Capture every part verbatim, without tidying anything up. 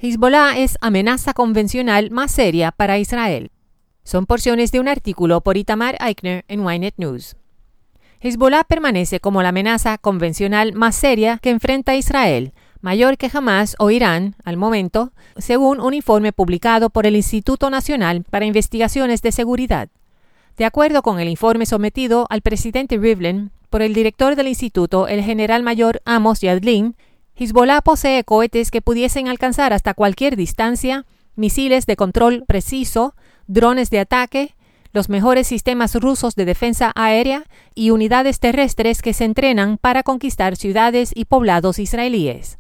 Hezbollah es amenaza convencional más seria para Israel. Son porciones de un artículo por Itamar Eichner en Ynet News. Hezbollah permanece como la amenaza convencional más seria que enfrenta a Israel, mayor que Hamas o Irán al momento, según un informe publicado por el Instituto Nacional para Investigaciones de Seguridad. De acuerdo con el informe sometido al presidente Rivlin por el director del instituto, el general mayor Amos Yadlin, Hezbollah posee cohetes que pudiesen alcanzar hasta cualquier distancia, misiles de control preciso, drones de ataque, los mejores sistemas rusos de defensa aérea y unidades terrestres que se entrenan para conquistar ciudades y poblados israelíes.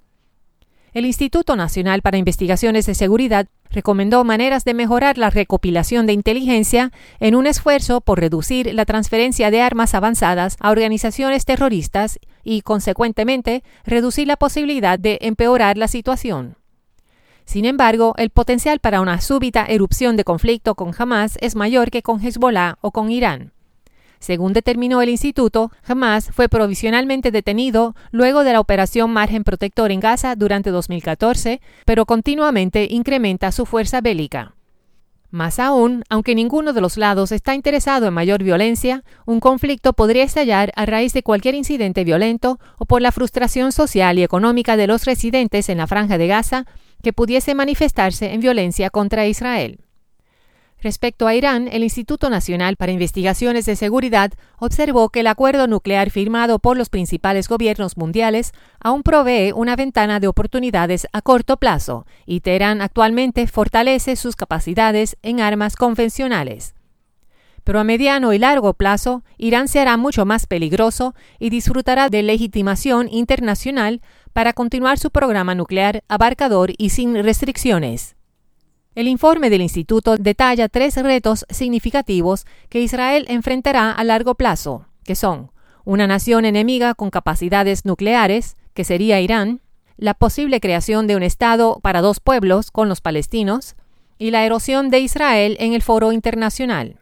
El Instituto Nacional para Investigaciones de Seguridad recomendó maneras de mejorar la recopilación de inteligencia en un esfuerzo por reducir la transferencia de armas avanzadas a organizaciones terroristas y, consecuentemente, reducir la posibilidad de empeorar la situación. Sin embargo, el potencial para una súbita erupción de conflicto con Hamas es mayor que con Hezbollah o con Irán. Según determinó el instituto, Hamas fue provisionalmente detenido luego de la operación Margen Protector en Gaza durante dos mil catorce, pero continuamente incrementa su fuerza bélica. Más aún, aunque ninguno de los lados está interesado en mayor violencia, un conflicto podría estallar a raíz de cualquier incidente violento o por la frustración social y económica de los residentes en la Franja de Gaza que pudiese manifestarse en violencia contra Israel. Respecto a Irán, el Instituto Nacional para Investigaciones de Seguridad observó que el acuerdo nuclear firmado por los principales gobiernos mundiales aún provee una ventana de oportunidades a corto plazo y Teherán actualmente fortalece sus capacidades en armas convencionales. Pero a mediano y largo plazo, Irán se hará mucho más peligroso y disfrutará de legitimación internacional para continuar su programa nuclear abarcador y sin restricciones. El informe del instituto detalla tres retos significativos que Israel enfrentará a largo plazo, que son una nación enemiga con capacidades nucleares, que sería Irán, la posible creación de un Estado para dos pueblos con los palestinos y la erosión de Israel en el foro internacional.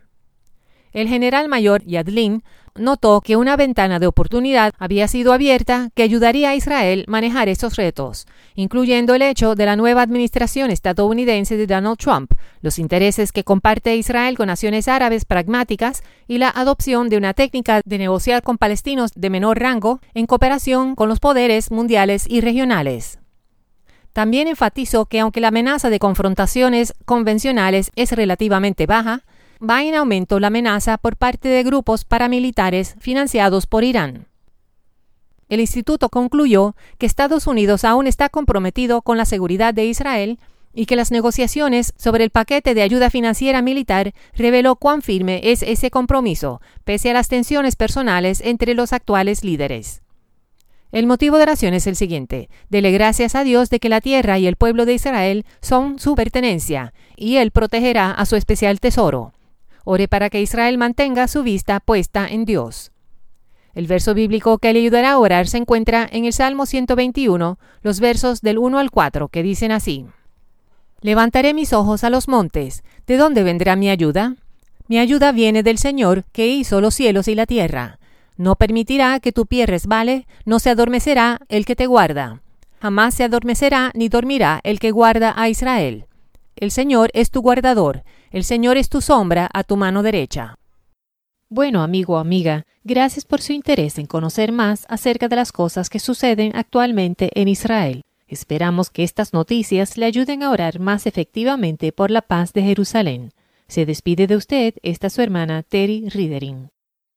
El general mayor Yadlin notó que una ventana de oportunidad había sido abierta que ayudaría a Israel a manejar estos retos, incluyendo el hecho de la nueva administración estadounidense de Donald Trump, los intereses que comparte Israel con naciones árabes pragmáticas y la adopción de una técnica de negociar con palestinos de menor rango en cooperación con los poderes mundiales y regionales. También enfatizó que aunque la amenaza de confrontaciones convencionales es relativamente baja, va en aumento la amenaza por parte de grupos paramilitares financiados por Irán. El instituto concluyó que Estados Unidos aún está comprometido con la seguridad de Israel y que las negociaciones sobre el paquete de ayuda financiera militar reveló cuán firme es ese compromiso, pese a las tensiones personales entre los actuales líderes. El motivo de oración es el siguiente: dele gracias a Dios de que la tierra y el pueblo de Israel son su pertenencia, y Él protegerá a su especial tesoro. Ore para que Israel mantenga su vista puesta en Dios. El verso bíblico que le ayudará a orar se encuentra en el Salmo ciento veintiuno, los versos del uno al cuatro, que dicen así: Levantaré mis ojos a los montes, ¿de dónde vendrá mi ayuda? Mi ayuda viene del Señor, que hizo los cielos y la tierra. No permitirá que tu pie resbale, no se adormecerá el que te guarda. Jamás se adormecerá ni dormirá el que guarda a Israel. El Señor es tu guardador, el Señor es tu sombra a tu mano derecha. Bueno, amigo o amiga, gracias por su interés en conocer más acerca de las cosas que suceden actualmente en Israel. Esperamos que estas noticias le ayuden a orar más efectivamente por la paz de Jerusalén. Se despide de usted esta su hermana Terry Ridering.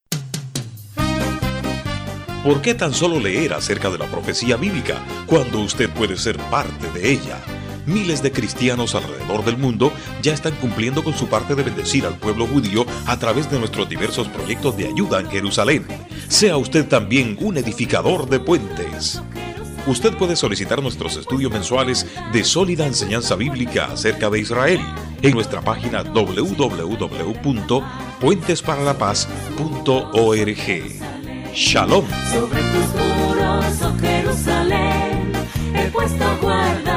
¿Por qué tan solo leer acerca de la profecía bíblica cuando usted puede ser parte de ella? Miles de cristianos alrededor del mundo ya están cumpliendo con su parte de bendecir al pueblo judío a través de nuestros diversos proyectos de ayuda en Jerusalén. Sea usted también un edificador de puentes. Usted puede solicitar nuestros estudios mensuales de sólida enseñanza bíblica acerca de Israel en nuestra página doble u doble u doble u punto puentes para la paz punto org. Shalom. Sobre tus muros, oh Jerusalén, he puesto guarda.